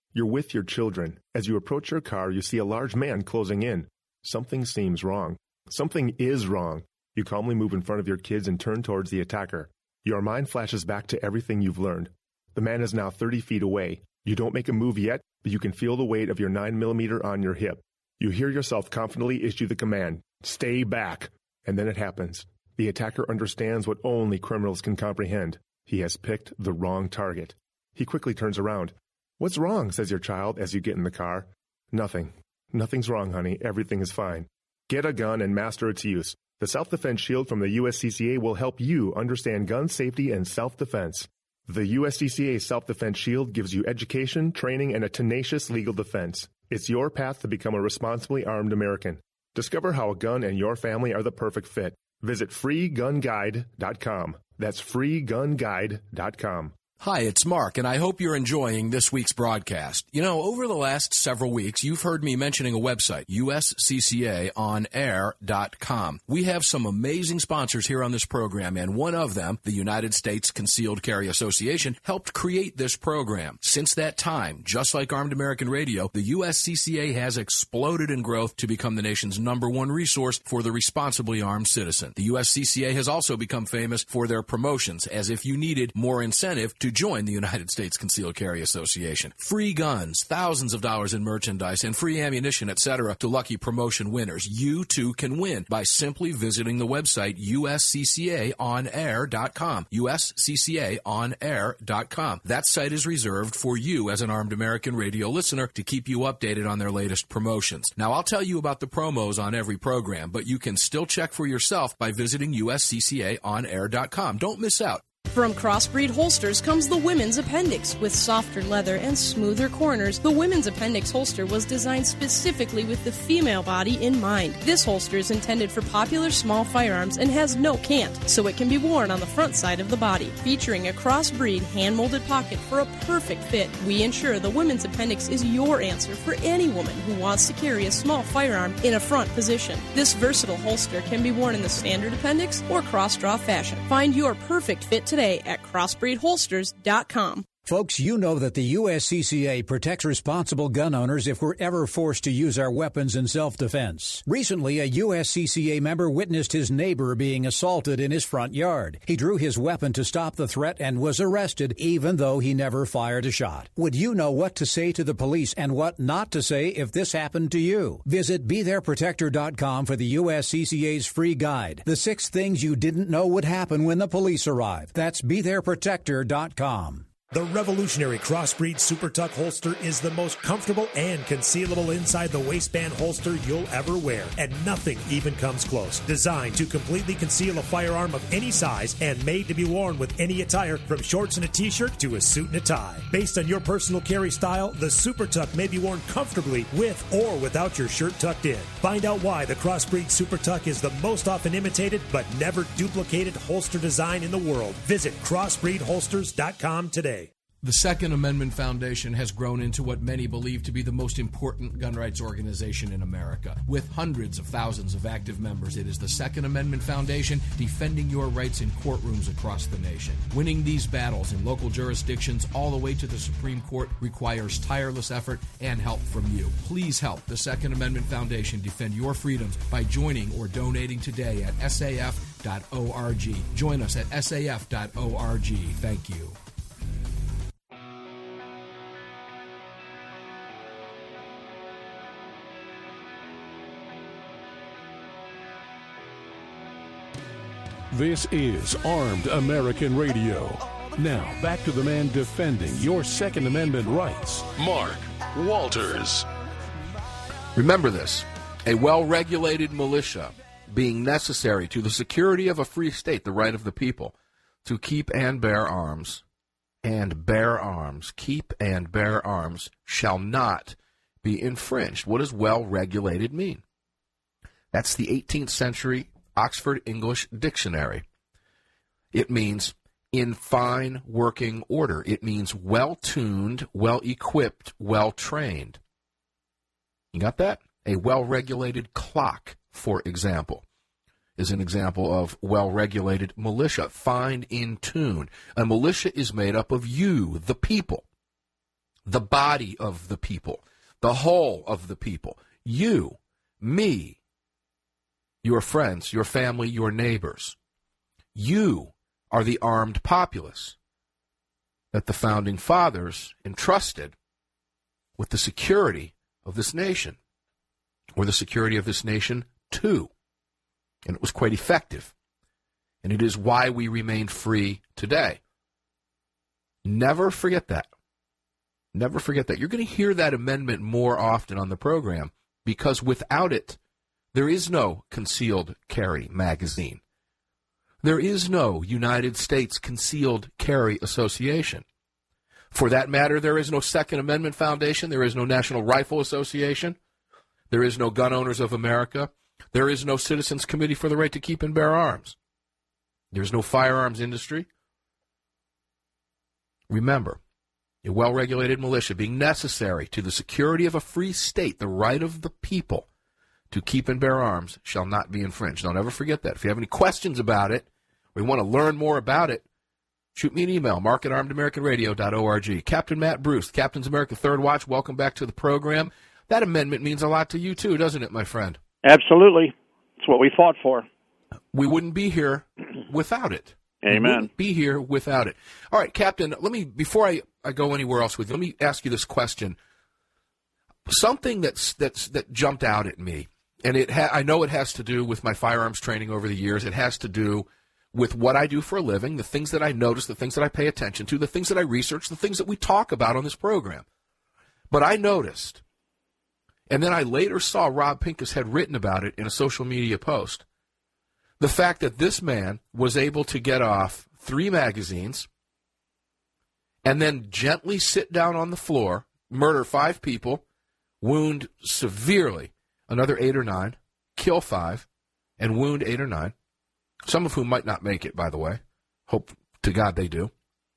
P: You're with your children. As you approach your car, you see a large man closing in. Something seems wrong. Something is wrong. You calmly move in front of your kids and turn towards the attacker. Your mind flashes back to everything you've learned. The man is now thirty feet away. You don't make a move yet, but you can feel the weight of your nine millimeter on your hip. You hear yourself confidently issue the command, "Stay back." And then it happens. The attacker understands what only criminals can comprehend. He has picked the wrong target. He quickly turns around. "What's wrong?" says your child as you get in the car. "Nothing. Nothing's wrong, honey. Everything is fine." Get a gun and master its use. The Self-Defense Shield from the U S C C A will help you understand gun safety and self-defense. The U S C C A Self-Defense Shield gives you education, training, and a tenacious legal defense. It's your path to become a responsibly armed American. Discover how a gun and your family are the perfect fit. Visit free gun guide dot com. That's free gun guide dot com.
C: Hi, it's Mark, and I hope you're enjoying this week's broadcast. You know, over the last several weeks, you've heard me mentioning a website, U S C C A on air dot com. We have some amazing sponsors here on this program, and one of them, the United States Concealed Carry Association, helped create this program. Since that time, just like Armed American Radio, the U S C C A has exploded in growth to become the nation's number one resource for the responsibly armed citizen. The U S C C A has also become famous for their promotions, as if you needed more incentive to join the United States Concealed Carry Association. Free guns, thousands of dollars in merchandise, and free ammunition, et cetera to lucky promotion winners. You too can win by simply visiting the website U S C C A on air dot com. U S C C A on air dot com. That site is reserved for you as an Armed American Radio listener to keep you updated on their latest promotions. Now, I'll tell you about the promos on every program, but you can still check for yourself by visiting U S C C A on air dot com. Don't miss out.
L: From Crossbreed Holsters comes the Women's Appendix. With softer leather and smoother corners, the Women's Appendix holster was designed specifically with the female body in mind. This holster is intended for popular small firearms and has no cant, so it can be worn on the front side of the body. Featuring a crossbreed hand-molded pocket for a perfect fit, we ensure the Women's Appendix is your answer for any woman who wants to carry a small firearm in a front position. This versatile holster can be worn in the standard appendix or cross-draw fashion. Find your perfect fit today at crossbreed holsters dot com.
G: Folks, you know that the U S C C A protects responsible gun owners if we're ever forced to use our weapons in self-defense. Recently, a U S C C A member witnessed his neighbor being assaulted in his front yard. He drew his weapon to stop the threat and was arrested, even though he never fired a shot. Would you know what to say to the police and what not to say if this happened to you? Visit be there protector dot com for the U S C C A's free guide, The Six Things You Didn't Know Would Happen When the Police Arrive. That's be there protector dot com.
M: The revolutionary Crossbreed Super Tuck holster is the most comfortable and concealable inside the waistband holster you'll ever wear, and nothing even comes close. Designed to completely conceal a firearm of any size and made to be worn with any attire, from shorts and a t-shirt to a suit and a tie. Based on your personal carry style, the Super Tuck may be worn comfortably with or without your shirt tucked in. Find out why the Crossbreed Super Tuck is the most often imitated but never duplicated holster design in the world. Visit crossbreed holsters dot com today.
C: The Second Amendment Foundation has grown into what many believe to be the most important gun rights organization in America. With hundreds of thousands of active members, it is the Second Amendment Foundation defending your rights in courtrooms across the nation. Winning these battles in local jurisdictions all the way to the Supreme Court requires tireless effort and help from you. Please help the Second Amendment Foundation defend your freedoms by joining or donating today at S A F dot org. Join us at S A F dot org. Thank you.
B: This is Armed American Radio. Now, back to the man defending your Second Amendment rights, Mark Walters.
E: Remember this, a well-regulated militia being necessary to the security of a free state, the right of the people, to keep and bear arms, and bear arms, keep and bear arms, shall not be infringed. What does well-regulated mean? That's the eighteenth century Oxford English Dictionary. It means in fine working order. It means well-tuned, well-equipped, well-trained. You got that? A well-regulated clock, for example, is an example of well-regulated militia, fine in tune. A militia is made up of you, the people. the body of the people, the whole of the people. You, me, your friends, your family, your neighbors. You are the armed populace that the Founding Fathers entrusted with the security of this nation, or the security of this nation too. And it was quite effective. And it is why we remain free today. Never forget that. Never forget that. You're going to hear that amendment more often on the program, because without it, there is no concealed carry magazine. There is no United States Concealed Carry Association. For that matter, there is no Second Amendment Foundation. There is no National Rifle Association. There is no Gun Owners of America. There is no Citizens Committee for the Right to Keep and Bear Arms. There's no firearms industry. Remember, a well-regulated militia being necessary to the security of a free state, the right of the people to keep and bear arms shall not be infringed. Don't ever forget that. If you have any questions about it, or you want to learn more about it, shoot me an email, mark at armed american radio dot org. Captain Matt Bruce, Captain's America Third Watch, welcome back to the program. That amendment means a lot to you, too, doesn't it, my friend?
O: Absolutely. It's what we fought for.
E: We wouldn't be here without it.
O: Amen.
E: We wouldn't be here without it. All right, Captain, let me, before I, I go anywhere else with you, let me ask you this question. Something that's, that's, that jumped out at me, and it ha- I know it has to do with my firearms training over the years. It has to do with what I do for a living, the things that I notice, the things that I pay attention to, the things that I research, the things that we talk about on this program. But I noticed, and then I later saw Rob Pincus had written about it in a social media post, the fact that this man was able to get off three magazines and then gently sit down on the floor, murder five people, wound severely another eight or nine, kill five, and wound eight or nine, some of whom might not make it, by the way. Hope to God they do.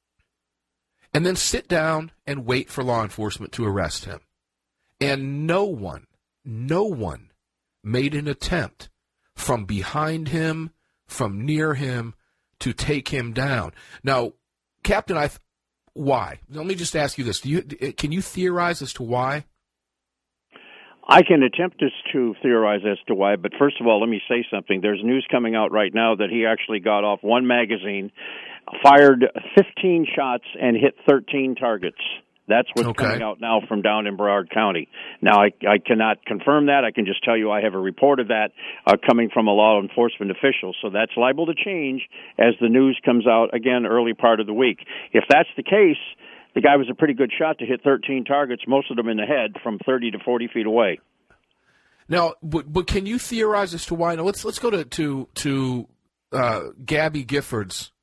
E: And then sit down and wait for law enforcement to arrest him. And no one, no one made an attempt from behind him, from near him, to take him down. Now, Captain, I, th- why? Let me just ask you this. Do you, can you theorize as to why?
O: I can attempt to, to theorize as to why, but first of all, let me say something. There's news coming out right now that he actually got off one magazine, fired fifteen shots, and hit thirteen targets. That's what's okay. coming out now from down in Broward County. Now, I, I cannot confirm that. I can just tell you I have a report of that uh, coming from a law enforcement official. So that's liable to change as the news comes out, again, early part of the week. If that's the case, the guy was a pretty good shot to hit thirteen targets, most of them in the head, from thirty to forty feet away.
E: Now, but, but can you theorize as to why? Now, let's let's go to to, to uh, Gabby Gifford's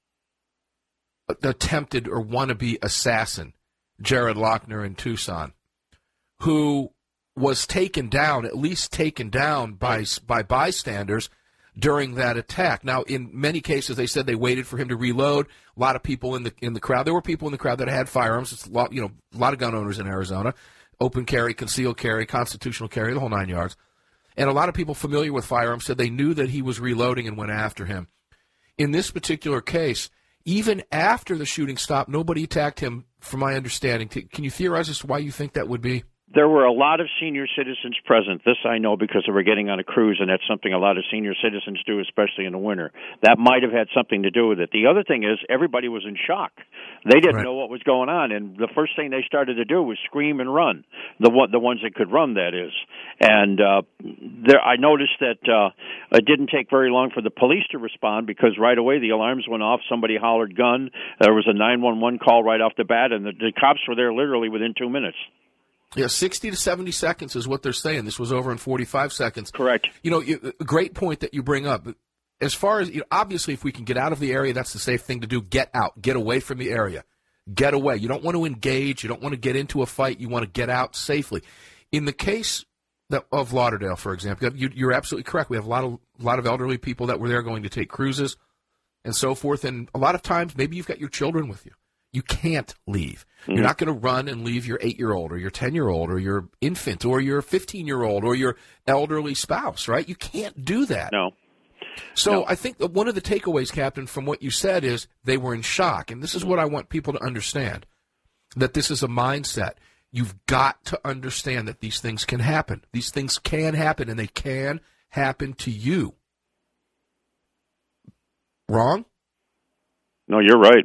E: attempted or wannabe assassin, Jared Lochner in Tucson, who was taken down, at least taken down by by bystanders during that attack. Now, in many cases, they said they waited for him to reload. A lot of people in the in the crowd. There were people in the crowd that had firearms. It's a lot, you know, a lot of gun owners in Arizona, open carry, concealed carry, constitutional carry, the whole nine yards. And a lot of people familiar with firearms said they knew that he was reloading and went after him. In this particular case, even after the shooting stopped, nobody attacked him, from my understanding. Can you theorize as to why you think that would be?
O: There were a lot of senior citizens present. This I know because they were getting on a cruise, and that's something a lot of senior citizens do, especially in the winter. That might have had something to do with it. The other thing is everybody was in shock. They didn't right. know what was going on, and the first thing they started to do was scream and run, the one, the ones that could run, that is. And uh, there, I noticed that uh, it didn't take very long for the police to respond because right away the alarms went off. Somebody hollered gun. There was a nine one one call right off the bat, and the, the cops were there literally within two minutes.
E: Yeah, sixty to seventy seconds is what they're saying. This was over in forty-five seconds.
O: Correct.
E: You know, you, a great point that you bring up. As far as, you know, obviously, if we can get out of the area, that's the safe thing to do. Get out. Get away from the area. Get away. You don't want to engage. You don't want to get into a fight. You want to get out safely. In the case that, of Lauderdale, for example, you, you're absolutely correct. We have a lot of a lot of elderly people that were there going to take cruises and so forth. And a lot of times, maybe you've got your children with you. You can't leave. Mm-hmm. You're not going to run and leave your eight-year-old or your ten-year-old or your infant or your fifteen-year-old or your elderly spouse, right? You can't do that.
O: No.
E: So
O: no.
E: I think that one of the takeaways, Captain, from what you said is they were in shock. And this is what I want people to understand, that this is a mindset. You've got to understand that these things can happen. These things can happen, and they can happen to you. Wrong?
O: No, you're right.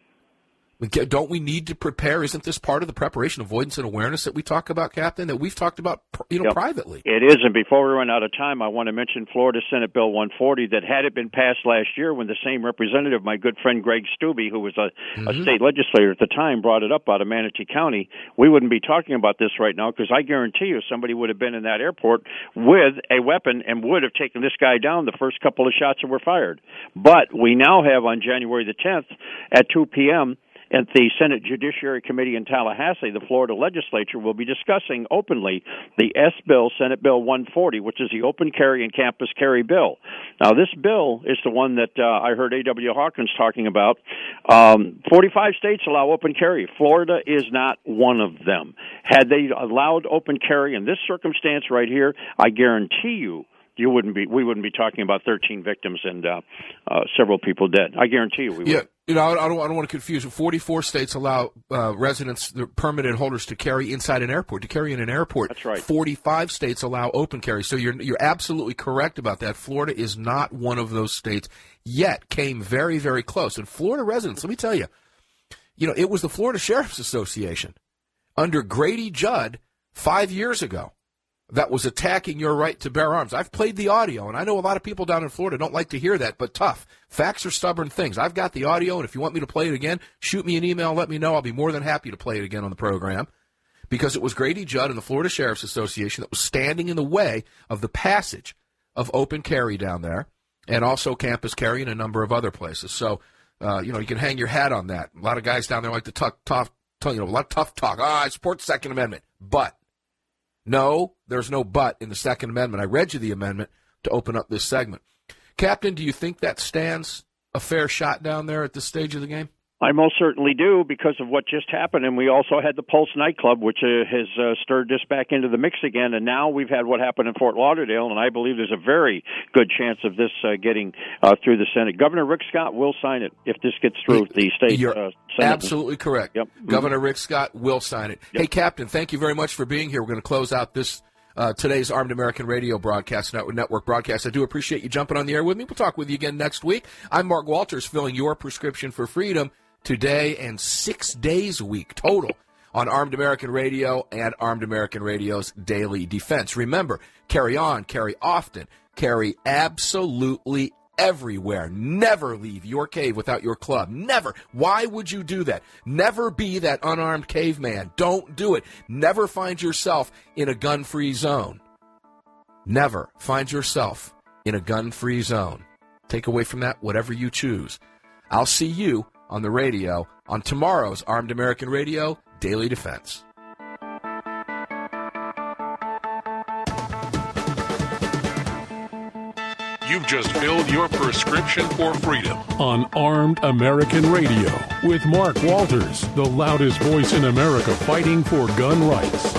E: Don't we need to prepare? Isn't this part of the preparation, avoidance, and awareness that we talk about, Captain, that we've talked about, you know,
O: yep.
E: privately?
O: It is, and before we run out of time, I want to mention Florida Senate Bill one forty that had it been passed last year when the same representative, my good friend Greg Stubbe, who was a, mm-hmm. a state legislator at the time, brought it up out of Manatee County, we wouldn't be talking about this right now because I guarantee you somebody would have been in that airport with a weapon and would have taken this guy down the first couple of shots that were fired. But we now have on January the tenth at two p.m., at the Senate Judiciary Committee in Tallahassee, the Florida legislature will be discussing openly the S Bill, Senate Bill one forty, which is the open carry and campus carry bill. Now, this bill is the one that uh, I heard A W Hawkins talking about. Um, forty-five states allow open carry. Florida is not one of them. Had they allowed open carry in this circumstance right here, I guarantee you, You wouldn't be. We wouldn't be talking about thirteen victims and uh, uh, several people dead. I guarantee you, we would.
E: Yeah, you know, I don't. I don't want to confuse you. Forty-four states allow uh, residents, the permanent holders, to carry inside an airport. To carry in an airport.
O: That's right.
E: Forty-five states allow open carry. So you're you're absolutely correct about that. Florida is not one of those states yet. Came very very close. And Florida residents, let me tell you, you know, it was the Florida Sheriff's Association under Grady Judd five years ago that was attacking your right to bear arms. I've played the audio, and I know a lot of people down in Florida don't like to hear that, but tough. Facts are stubborn things. I've got the audio, and if you want me to play it again, shoot me an email, let me know. I'll be more than happy to play it again on the program, because it was Grady Judd and the Florida Sheriff's Association that was standing in the way of the passage of open carry down there, and also campus carry in a number of other places. So, uh, you know, you can hang your hat on that. A lot of guys down there like to talk, tough, you know, a lot of tough talk. Ah, I support the Second Amendment, but no, there's no but in the Second Amendment. I read you the amendment to open up this segment. Captain, do you think that stands a fair shot down there at this stage of the game?
O: I most certainly do, because of what just happened. And we also had the Pulse nightclub, which uh, has uh, stirred this back into the mix again. And now we've had what happened in Fort Lauderdale, and I believe there's a very good chance of this uh, getting uh, through the Senate. Governor Rick Scott will sign it if this gets through the state
E: You're
O: uh, Senate.
E: Absolutely correct.
O: Yep.
E: Governor Rick Scott will sign it.
O: Yep.
E: Hey, Captain, thank you very much for being here. We're going to close out this Uh, today's Armed American Radio broadcast, network broadcast. I do appreciate you jumping on the air with me. We'll talk with you again next week. I'm Mark Walters, filling your prescription for freedom today and six days a week total on Armed American Radio and Armed American Radio's Daily Defense. Remember, carry on, carry often, carry absolutely everywhere. Never leave your cave without your club. Never. Why would you do that? Never be that unarmed caveman. Don't do it. Never find yourself in a gun-free zone. Never find yourself in a gun-free zone. Take away from that whatever you choose. I'll see you on the radio on tomorrow's Armed American Radio Daily Defense.
B: You've just filled your prescription for freedom on Armed American Radio with Mark Walters, the loudest voice in America fighting for gun rights.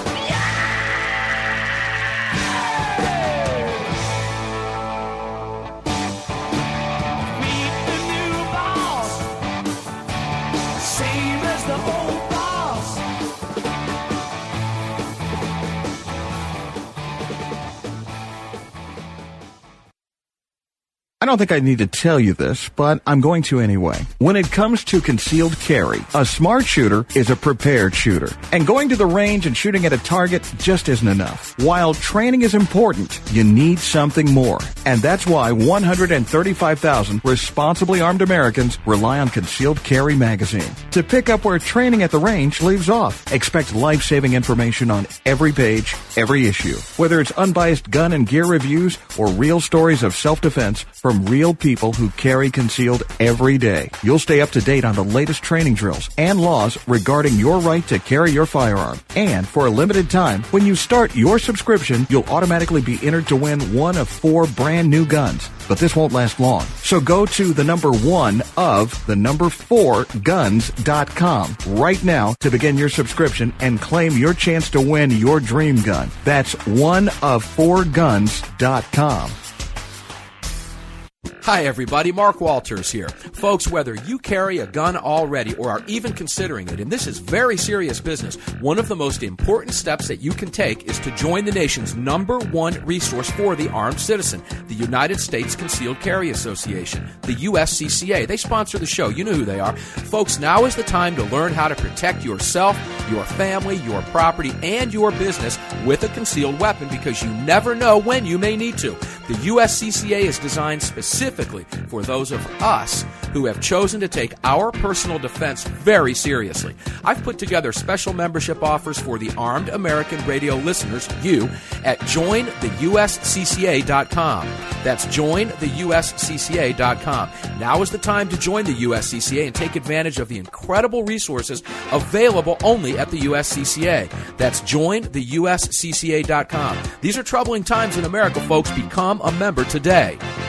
I: I don't think I need to tell you this, but I'm going to anyway. When it comes to concealed carry, a smart shooter is a prepared shooter. And going to the range and shooting at a target just isn't enough. While training is important, you need something more. And that's why one hundred thirty-five thousand responsibly armed Americans rely on Concealed Carry magazine to pick up where training at the range leaves off. Expect life-saving information on every page, every issue. Whether it's unbiased gun and gear reviews or real stories of self-defense from real people who carry concealed every day. You'll stay up to date on the latest training drills and laws regarding your right to carry your firearm. And for a limited time, when you start your subscription, you'll automatically be entered to win one of four brand new guns. But this won't last long. So go to the number one of the number four guns dot com right now to begin your subscription and claim your chance to win your dream gun. That's one of four guns dot com.
Q: Hi, everybody. Mark Walters here. Folks, whether you carry a gun already or are even considering it, and this is very serious business, one of the most important steps that you can take is to join the nation's number one resource for the armed citizen, the United States Concealed Carry Association, the U S C C A. They sponsor the show. You know who they are. Folks, now is the time to learn how to protect yourself, your family, your property, and your business with a concealed weapon, because you never know when you may need to. The U S C C A is designed specifically for those of us who have chosen to take our personal defense very seriously. I've put together special membership offers for the Armed American Radio listeners, you, at join the U S C C A dot com. That's join the U S C C A dot com. Now is the time to join the U S C C A and take advantage of the incredible resources available only at the U S C C A. That's join the U S C C A dot com. These are troubling times in America, folks. Become a member today.